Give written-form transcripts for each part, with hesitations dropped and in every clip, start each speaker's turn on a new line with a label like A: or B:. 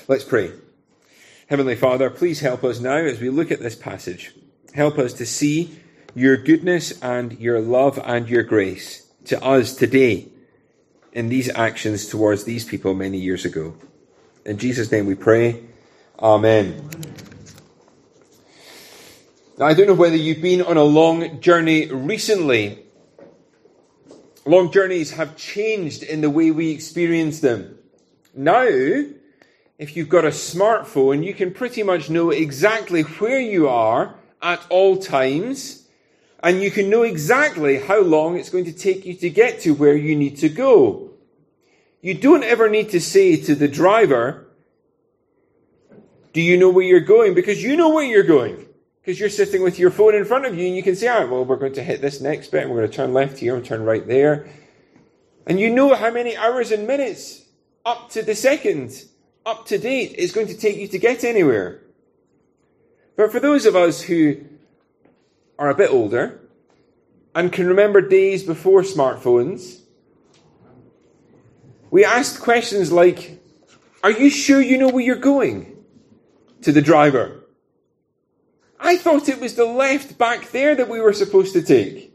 A: Let's pray. Heavenly Father, please help us now as we look at this passage. Help us to see your goodness and your love and your grace to us today in these actions towards these people many years ago. In Jesus' name we pray. Amen. Now, I don't know whether you've been on a long journey recently. Long journeys have changed in the way we experience them. Now, if you've got a smartphone, you can pretty much know exactly where you are at all times, and you can know exactly how long it's going to take you to get to where you need to go. You don't ever need to say to the driver, do you know where you're going? Because you know where you're going. Because you're sitting with your phone in front of you and you can say, well, we're going to hit this next bit and we're going to turn left here and turn right there. And you know how many hours and minutes, up to the second, up to date, it's going to take you to get anywhere. But for those of us who are a bit older and can remember days before smartphones, we asked questions like, are you sure you know where you're going? To the driver. I thought it was the left back there that we were supposed to take.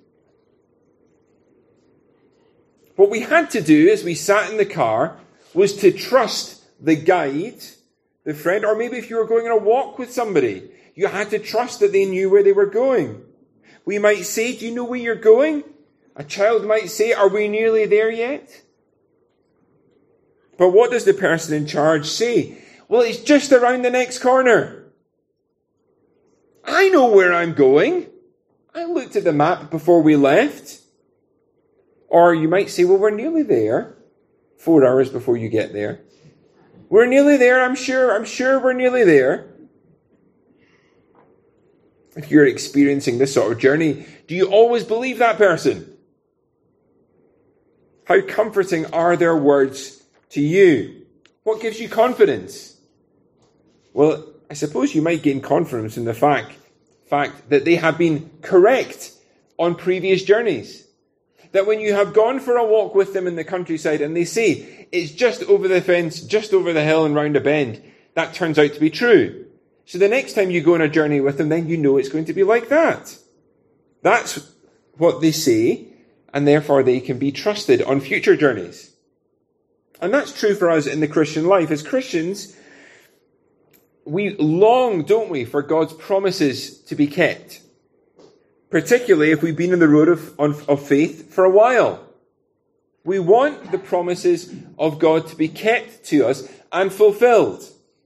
A: What we had to do as we sat in the car was to trust the guide, the friend, or maybe if you were going on a walk with somebody, you had to trust that they knew where they were going. We might say, do you know where you're going? A child might say, are we nearly there yet? But what does the person in charge say? Well, it's just around the next corner. I know where I'm going. I looked at the map before we left. Or you might say, well, we're nearly there. 4 hours before you get there. We're nearly there, I'm sure we're nearly there. If you're experiencing this sort of journey, do you always believe that person? How comforting are their words to you? What gives you confidence? Well, I suppose you might gain confidence in the fact that they have been correct on previous journeys. That when you have gone for a walk with them in the countryside and they say, it's just over the fence, just over the hill and round a bend, that turns out to be true. So the next time you go on a journey with them, then you know it's going to be like that. That's what they say, and therefore they can be trusted on future journeys. And that's true for us in the Christian life. As Christians, we long, don't we, for God's promises to be kept. Particularly if we've been on the road of faith for a while. We want the promises of God to be kept to us and fulfilled.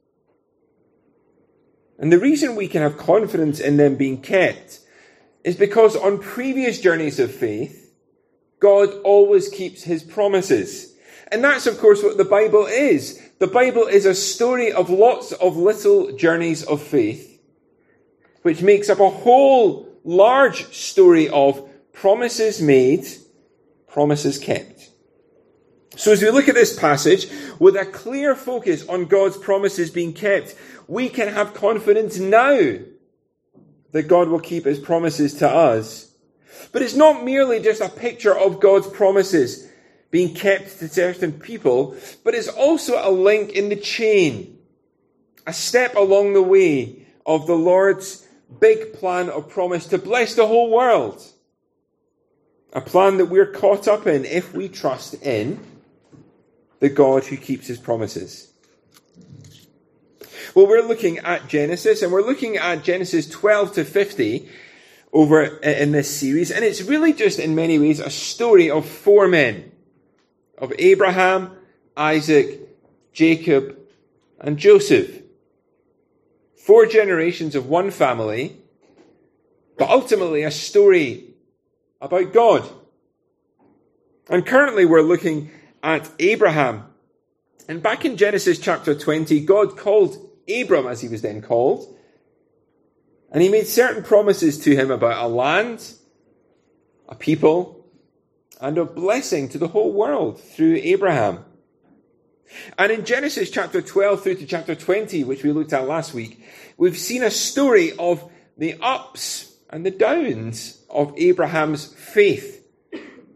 A: And the reason we can have confidence in them being kept is because on previous journeys of faith, God always keeps his promises. And that's, of course, what the Bible is. The Bible is a story of lots of little journeys of faith, which makes up a whole large story of promises made, promises kept. So as we look at this passage, with a clear focus on God's promises being kept, we can have confidence now that God will keep his promises to us. But it's not merely just a picture of God's promises being kept to certain people, but it's also a link in the chain, a step along the way of the Lord's big plan of promise to bless the whole world. A plan that we're caught up in if we trust in the God who keeps his promises. Well, we're looking at Genesis, and we're looking at Genesis 12 to 50 over in this series, and it's really just in many ways a story of 4 men, of Abraham, Isaac, Jacob, and Joseph. 4 generations of one family, but ultimately a story about God. And currently we're looking at Abraham. And back in Genesis chapter 20, God called Abram, as he was then called, and he made certain promises to him about a land, a people, and a blessing to the whole world through Abraham. And in Genesis chapter 12 through to chapter 20, which we looked at last week, we've seen a story of the ups and the downs of Abraham's faith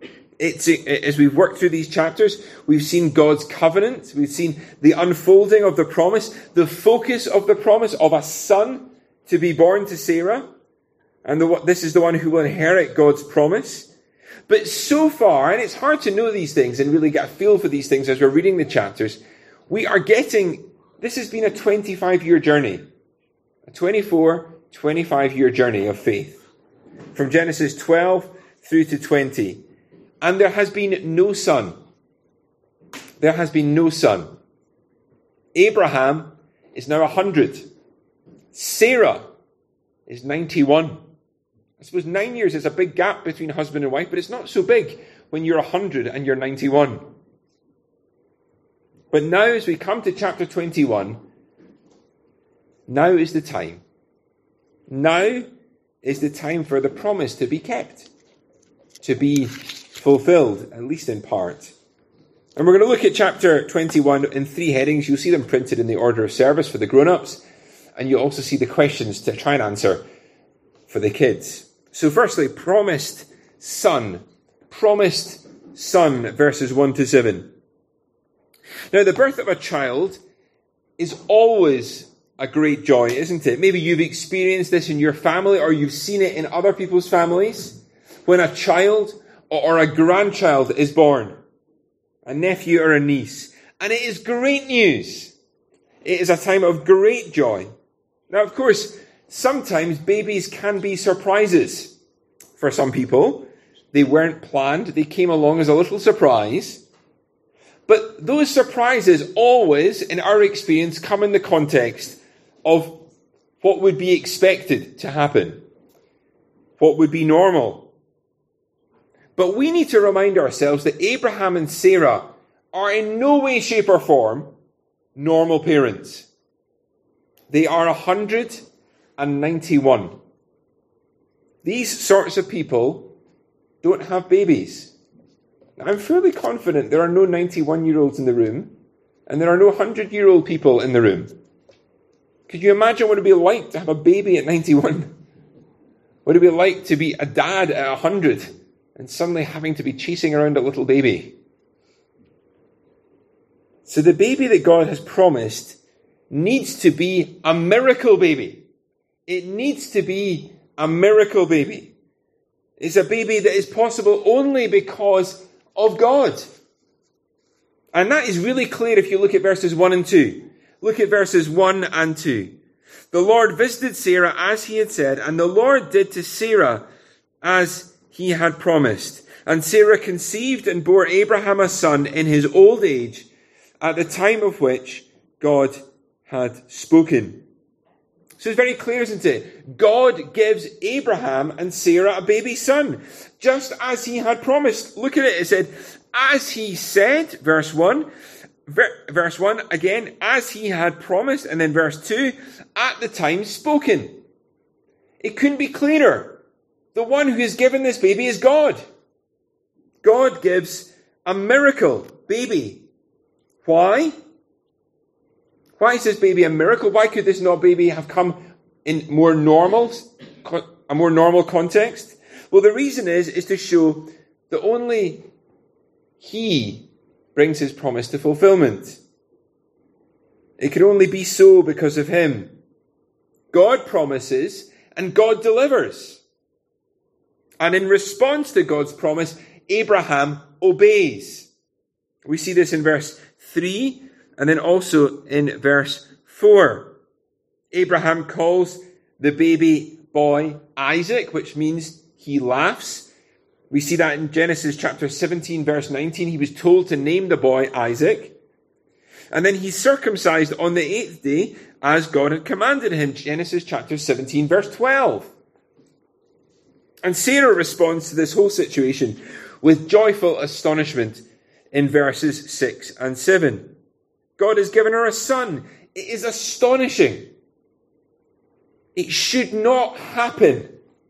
A: As we've worked through these chapters, we've seen God's covenant. We've seen the unfolding of the promise, the focus of the promise of a son to be born to Sarah. And this is the one who will inherit God's promise. But so far, and it's hard to know these things and really get a feel for these things as we're reading the chapters, this has been a 25-year journey. A 25-year journey of faith. From Genesis 12 through to 20. And there has been no son. There has been no son. Abraham is now 100. Sarah is 91. I suppose 9 years is a big gap between husband and wife, but it's not so big when you're 100 and you're 91. But now as we come to chapter 21, now is the time. Now is the time for the promise to be kept, to be fulfilled, at least in part. And we're going to look at chapter 21 in 3 headings. You'll see them printed in the order of service for the grown-ups, and you'll also see the questions to try and answer for the kids. So firstly, promised son, verses 1 to 7. Now, the birth of a child is always a great joy, isn't it? Maybe you've experienced this in your family, or you've seen it in other people's families. When a child or a grandchild is born, a nephew or a niece, and it is great news. It is a time of great joy. Now, of course, sometimes babies can be surprises for some people. They weren't planned. They came along as a little surprise. But those surprises always, in our experience, come in the context of what would be expected to happen, what would be normal. But we need to remind ourselves that Abraham and Sarah are in no way, shape or form normal parents. They are 191. These sorts of people don't have babies. Now, I'm fairly confident there are no 91-year-olds in the room, and there are no 100-year-old people in the room. Could you imagine what it would be like to have a baby at 91? What it would be like to be a dad at 100 and suddenly having to be chasing around a little baby? So the baby that God has promised needs to be a miracle baby. It needs to be a miracle baby. It's a baby that is possible only because of God. And that is really clear if you look at verses 1 and 2. Look at verses 1 and 2. The Lord visited Sarah as he had said, and the Lord did to Sarah as he had promised. And Sarah conceived and bore Abraham a son in his old age, at the time of which God had spoken. So it's very clear, isn't it? God gives Abraham and Sarah a baby son, just as he had promised. Look at it. It said, as he said, verse 1. Verse 1, again, as he had promised. And then verse 2, at the time spoken. It couldn't be clearer. The one who has given this baby is God. God gives a miracle baby. Why? Why is this baby a miracle? Why could this not baby have come in a more normal context? Well, the reason is to show that only he brings his promise to fulfillment. It can only be so because of him. God promises and God delivers. And in response to God's promise, Abraham obeys. We see this in verse 3 and then also in verse 4. Abraham calls the baby boy Isaac, which means he laughs. We see that in Genesis chapter 17, verse 19. He was told to name the boy Isaac. And then he's circumcised on the 8th day as God had commanded him. Genesis chapter 17, verse 12. And Sarah responds to this whole situation with joyful astonishment in verses 6 and 7. God has given her a son. It is astonishing. It should not happen.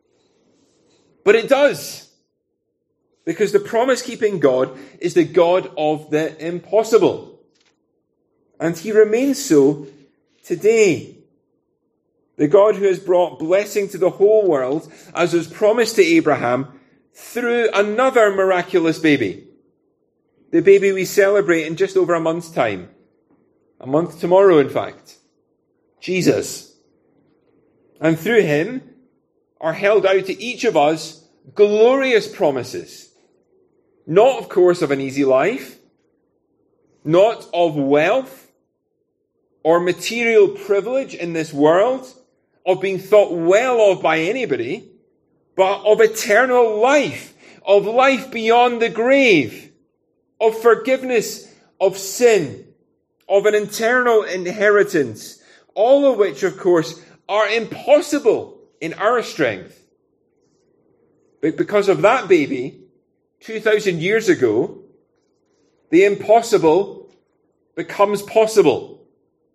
A: But it does. Because the promise-keeping God is the God of the impossible. And he remains so today. The God who has brought blessing to the whole world, as was promised to Abraham through another miraculous baby. The baby we celebrate in just over a month's time. A month tomorrow, in fact. Jesus. And through him are held out to each of us glorious promises. Not, of course, of an easy life. Not of wealth or material privilege in this world, of being thought well of by anybody, but of eternal life, of life beyond the grave, of forgiveness of sin, of an eternal inheritance, all of which, of course, are impossible in our strength. But because of that baby, 2,000 years ago, the impossible becomes possible.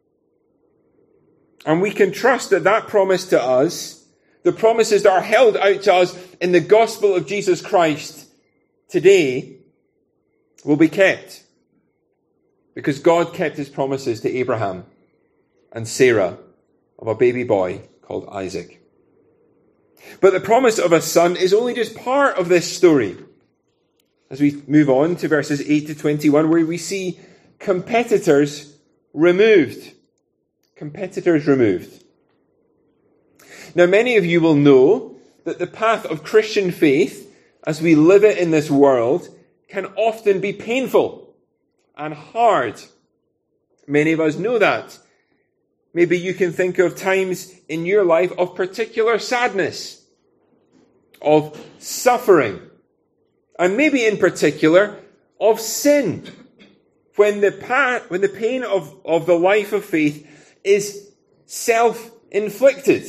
A: And we can trust that that promise to us, the promises that are held out to us in the gospel of Jesus Christ today, will be kept. Because God kept his promises to Abraham and Sarah of a baby boy called Isaac. But the promise of a son is only just part of this story. As we move on to verses 8 to 21, where we see competitors removed. Competitors removed. Now, many of you will know that the path of Christian faith, as we live it in this world, can often be painful and hard. Many of us know that. Maybe you can think of times in your life of particular sadness, of suffering, and maybe in particular of sin, when the pain of the life of faith is self-inflicted,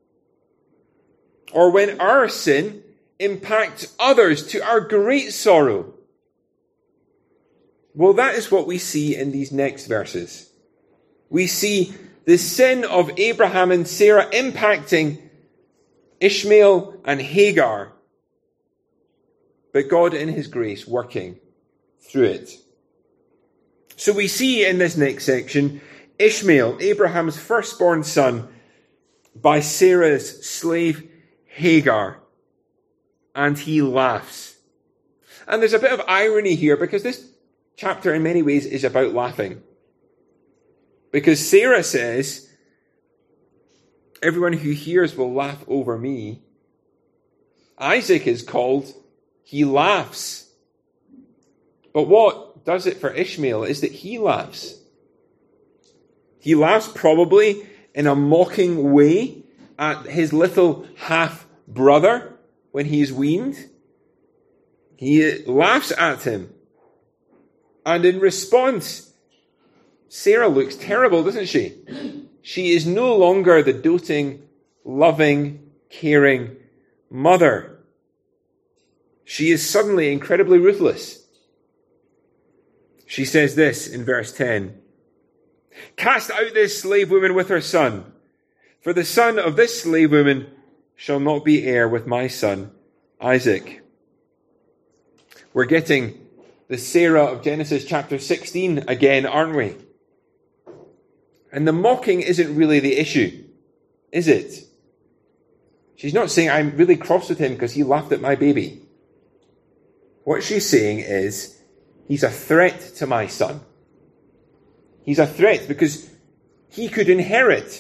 A: or when our sin impacts others to our great sorrow. Well, that is what we see in these next verses. We see the sin of Abraham and Sarah impacting Ishmael and Hagar, but God in his grace working through it. So we see in this next section, Ishmael, Abraham's firstborn son, by Sarah's slave Hagar, and he laughs. And there's a bit of irony here, because this chapter in many ways is about laughing. Because Sarah says, everyone who hears will laugh over me. Isaac is called, he laughs. But what does it for Ishmael is that he laughs. He laughs probably in a mocking way at his little half-brother when he is weaned. He laughs at him. And in response, Sarah looks terrible, doesn't she? She is no longer the doting, loving, caring mother. She is suddenly incredibly ruthless. She says this in verse 10. Cast out this slave woman with her son, for the son of this slave woman shall not be heir with my son Isaac. We're getting the Sarah of Genesis chapter 16 again, aren't we? And the mocking isn't really the issue, is it? She's not saying, I'm really cross with him because he laughed at my baby. What she's saying is, he's a threat to my son. He's a threat because he could inherit.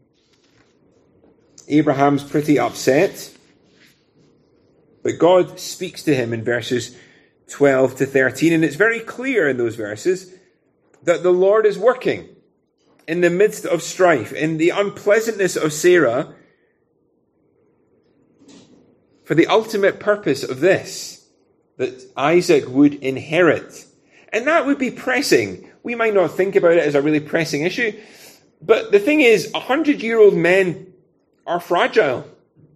A: Abraham's pretty upset. But God speaks to him in verses 12 to 13. And it's very clear in those verses that the Lord is working in the midst of strife, in the unpleasantness of Sarah, for the ultimate purpose of this, that Isaac would inherit. And that would be pressing. We might not think about it as a really pressing issue, but the thing is, 100-year-old men are fragile.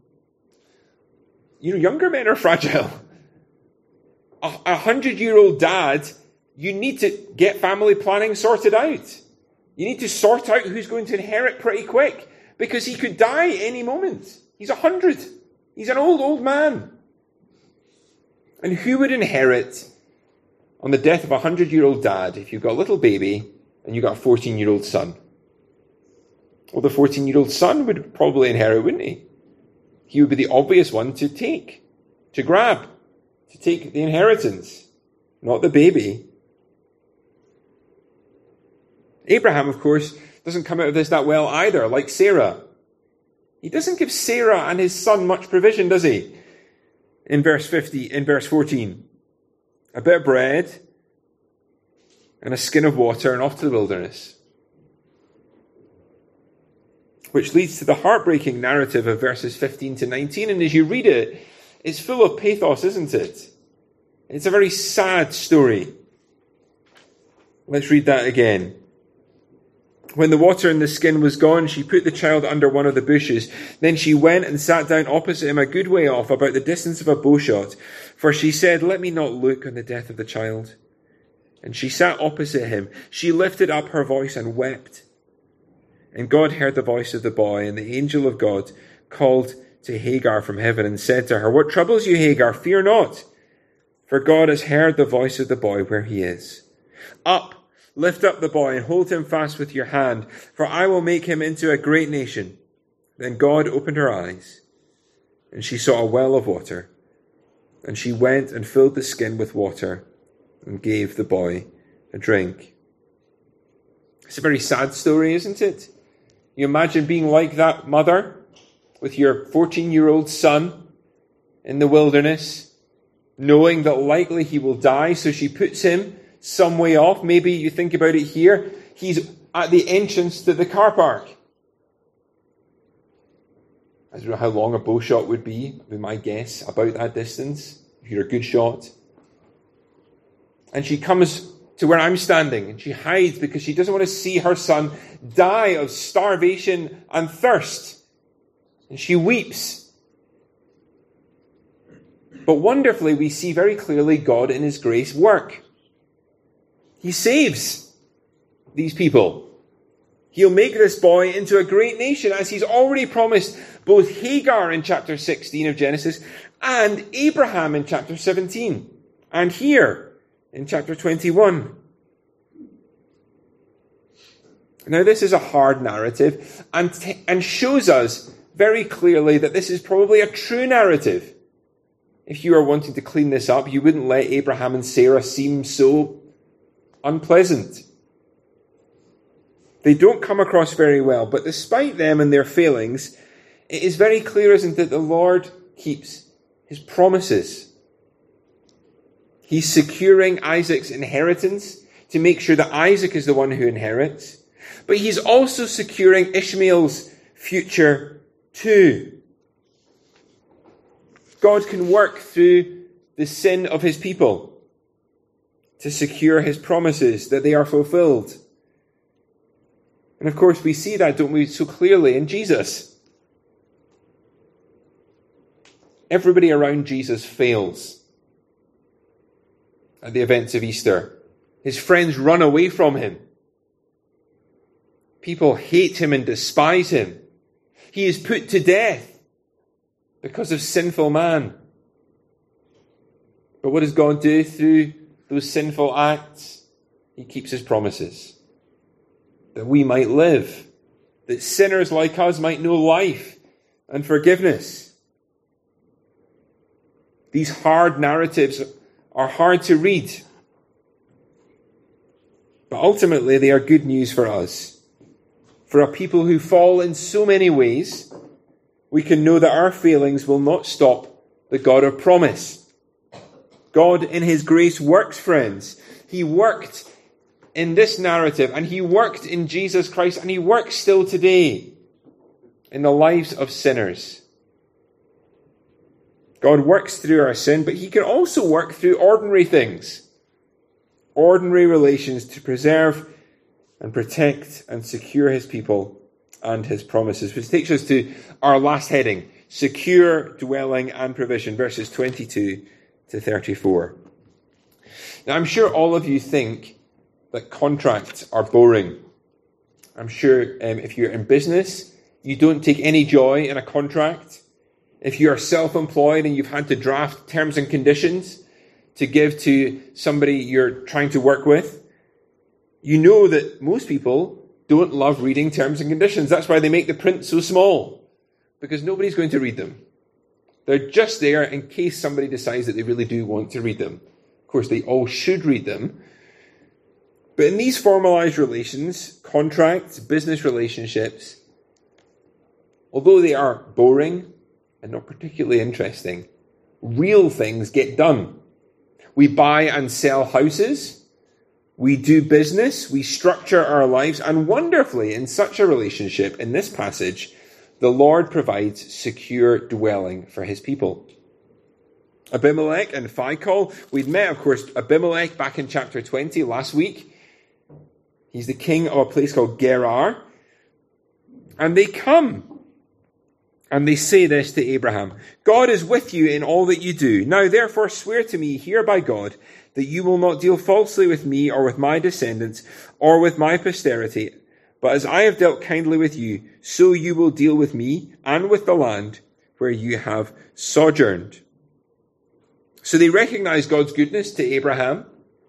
A: Younger men are fragile. A 100-year-old dad, you need to get family planning sorted out. You need to sort out who's going to inherit pretty quick, because he could die any moment. He's 100. He's an old man. And who would inherit on the death of a 100-year-old dad if you've got a little baby and you've got a 14-year-old son? Well, the 14-year-old son would probably inherit, wouldn't he? He would be the obvious one to take, to grab, to take the inheritance, not the baby. Abraham, of course, doesn't come out of this that well either, like Sarah. He doesn't give Sarah and his son much provision, does he? In verse 14. A bit of bread and a skin of water and off to the wilderness. Which leads to the heartbreaking narrative of verses 15 to 19. And as you read it, it's full of pathos, isn't it? It's a very sad story. Let's read that again. When the water in the skin was gone, she put the child under one of the bushes. Then she went and sat down opposite him a good way off, about the distance of a bowshot. For she said, "Let me not look on the death of the child." And she sat opposite him. She lifted up her voice and wept. And God heard the voice of the boy, and the angel of God called to Hagar from heaven and said to her, "What troubles you, Hagar? Fear not, for God has heard the voice of the boy where he is. Up, lift up the boy and hold him fast with your hand, for I will make him into a great nation." Then God opened her eyes, and she saw a well of water. And she went and filled the skin with water and gave the boy a drink. It's a very sad story, isn't it? You imagine being like that mother with your 14-year-old son in the wilderness, knowing that likely he will die, so she puts him some way off. Maybe you think about it here. He's at the entrance to the car park. I don't know how long a bow shot would be my guess, about that distance, if you're a good shot. And she comes to where I'm standing, and she hides because she doesn't want to see her son die of starvation and thirst. And she weeps. But wonderfully, we see very clearly God in his grace work. He saves these people. He'll make this boy into a great nation, as he's already promised both Hagar in chapter 16 of Genesis and Abraham in chapter 17. And here in chapter 21. Now, this is a hard narrative and shows us very clearly that this is probably a true narrative. If you are wanting to clean this up, you wouldn't let Abraham and Sarah seem so unpleasant. They don't come across very well, but despite them and their failings, it is very clear, isn't it, the Lord keeps his promises. He's securing Isaac's inheritance to make sure that Isaac is the one who inherits. But he's also securing Ishmael's future too. God can work through the sin of his people to secure his promises, that they are fulfilled. And of course we see that, don't we, so clearly in Jesus. Everybody around Jesus fails at the events of Easter. His friends run away from him. People hate him and despise him. He is put to death because of sinful man. But what does God do through those sinful acts? He keeps his promises. That we might live. That sinners like us might know life and forgiveness. These hard narratives are hard to read. But ultimately they are good news for us. For a people who fall in so many ways, we can know that our failings will not stop the God of promise. God in his grace works, friends. He worked in this narrative, and he worked in Jesus Christ, and he works still today in the lives of sinners. God works through our sin, but he can also work through ordinary things, ordinary relations, to preserve and protect and secure his people and his promises. Which takes us to our last heading, secure dwelling and provision, verses 22 to 34. Now, I'm sure all of you think that contracts are boring. I'm sure if you're in business, you don't take any joy in a contract. If you are self-employed and you've had to draft terms and conditions to give to somebody you're trying to work with, you know that most people don't love reading terms and conditions. That's why they make the print so small, because nobody's going to read them. They're just there in case somebody decides that they really do want to read them. Of course, they all should read them. But in these formalized relations, contracts, business relationships, although they are boring and not particularly interesting, real things get done. We buy and sell houses. We do business. We structure our lives. And wonderfully, in such a relationship, in this passage, the Lord provides secure dwelling for his people. Abimelech and Phicol. We'd met, of course, Abimelech back in chapter 20 last week. He's the king of a place called Gerar. And they come and they say this to Abraham: God is with you in all that you do. Now therefore swear to me here by God that you will not deal falsely with me or with my descendants or with my posterity. But as I have dealt kindly with you, so you will deal with me and with the land where you have sojourned. So they recognize God's goodness to Abraham.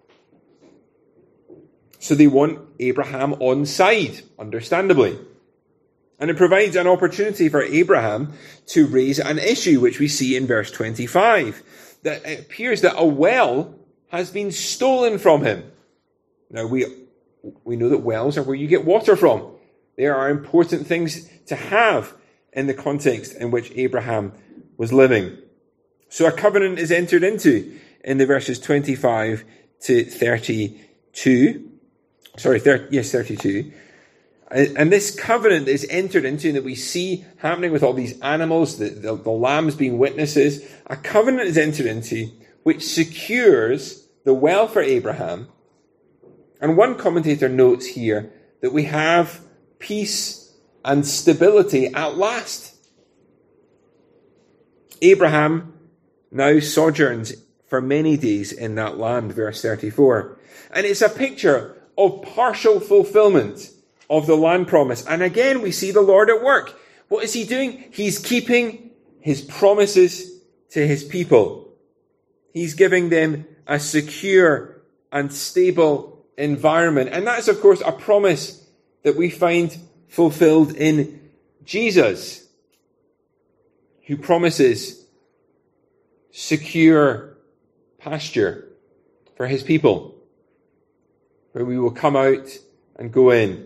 A: So they want Abraham on side, understandably. And it provides an opportunity for Abraham to raise an issue, which we see in verse 25. That it appears that a well has been stolen from him. Now, we know that wells are where you get water from. They are important things to have in the context in which Abraham was living. So a covenant is entered into in the verses 25 to 32. 32. And this covenant is entered into that we see happening with all these animals, the lambs being witnesses. A covenant is entered into which secures the well for Abraham. And one commentator notes here that we have peace and stability at last. Abraham now sojourns for many days in that land, verse 34. And it's a picture of partial fulfillment of the land promise. And again, we see the Lord at work. What is he doing? He's keeping his promises to his people. He's giving them a secure and stable environment. And that's, of course, a promise that we find fulfilled in Jesus, who promises secure pasture for his people, where we will come out and go in.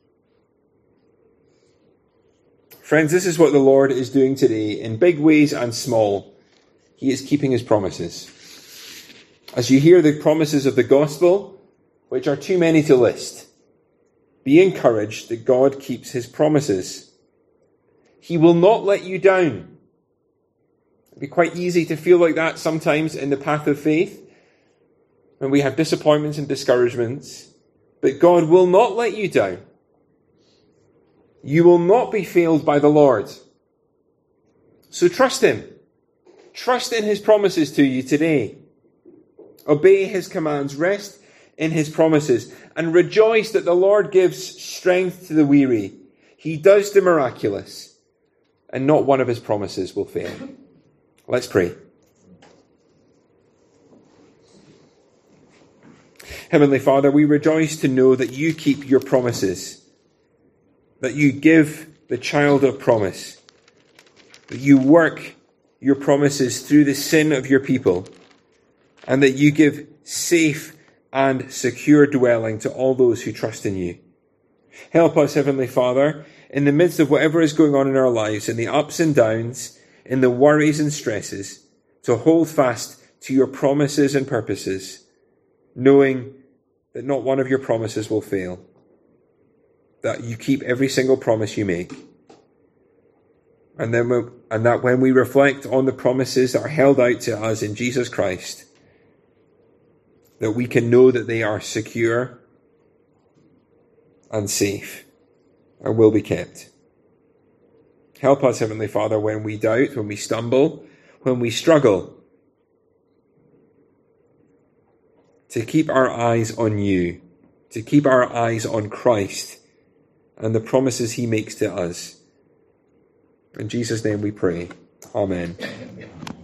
A: Friends, this is what the Lord is doing today in big ways and small. He is keeping his promises. As you hear the promises of the gospel, which are too many to list, be encouraged that God keeps his promises. He will not let you down. It'd be quite easy to feel like that sometimes in the path of faith, when we have disappointments and discouragements. But God will not let you down. You will not be failed by the Lord. So trust him. Trust in his promises to you today. Obey his commands. Rest in his promises. And rejoice that the Lord gives strength to the weary. He does the miraculous. And not one of his promises will fail. Let's pray. Heavenly Father, we rejoice to know that you keep your promises. That you give the child of promise. That you work your promises through the sin of your people. And that you give safe and secure dwelling to all those who trust in you. Help us, Heavenly Father, in the midst of whatever is going on in our lives, in the ups and downs, in the worries and stresses, to hold fast to your promises and purposes, knowing that not one of your promises will fail. That you keep every single promise you make. And that when we reflect on the promises that are held out to us in Jesus Christ, that we can know that they are secure and safe and will be kept. Help us, Heavenly Father, when we doubt, when we stumble, when we struggle, to keep our eyes on you, to keep our eyes on Christ and the promises he makes to us. In Jesus' name we pray. Amen.